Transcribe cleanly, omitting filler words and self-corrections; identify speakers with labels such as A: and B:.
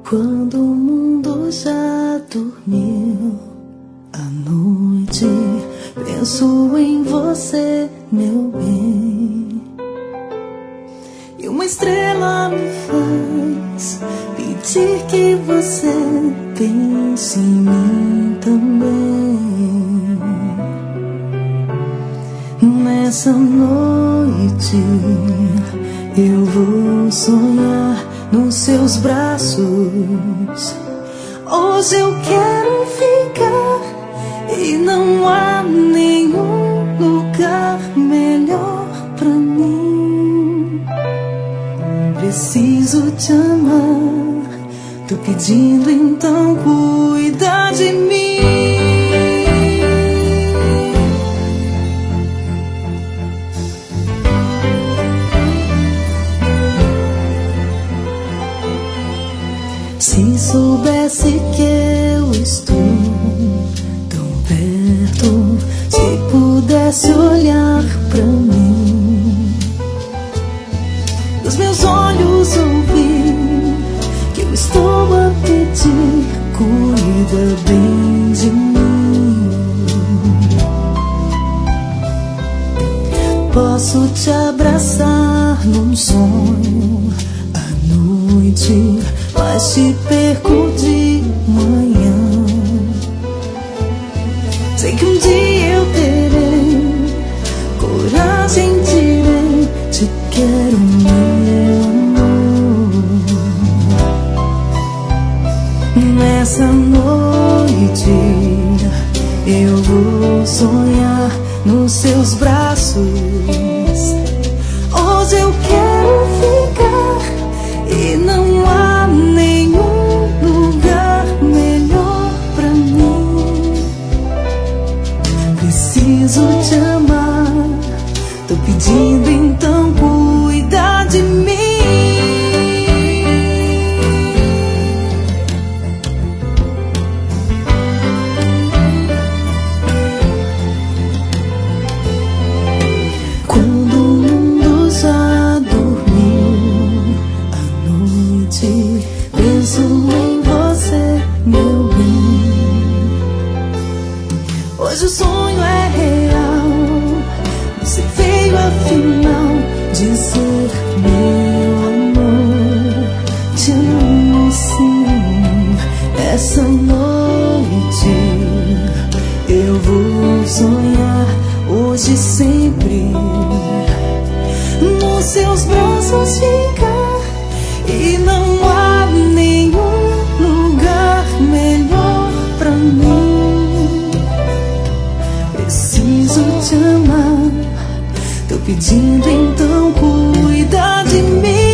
A: Quando o mundo já dormiu à noite, penso em você, meu bem. E uma estrela me faz pedir que você pense em mim também. Nessa noite eu vou sonhar nos seus braços. Hoje eu quero ficar e não há nenhum lugar melhor pra mim. Preciso te amar, tô pedindo, então cuida de mim. Se soubesse que eu estou tão perto, se pudesse olhar pra mim, dos meus olhos ouvir que eu estou a pedir, cuida bem de mim. Posso te abraçar num sonho à noite, mas te perco de manhã. Sei que um dia eu terei coragem, direi: te quero, meu amor. Nessa noite eu vou sonhar nos seus braços. Hoje eu quero ficar e não há nenhum lugar melhor pra mim. Preciso te amar, tô pedindo, então cuida de mim. Quando o mundo já dormiu à noite, penso em você, meu bem. Hoje o sonho é real, você veio afinal dizer: meu amor, te amo sim. Essa noite eu vou sonhar, hoje e sempre, nos seus braços ficar. E não há nenhum lugar melhor pra mim. Preciso te amar, tô pedindo, então cuida de mim.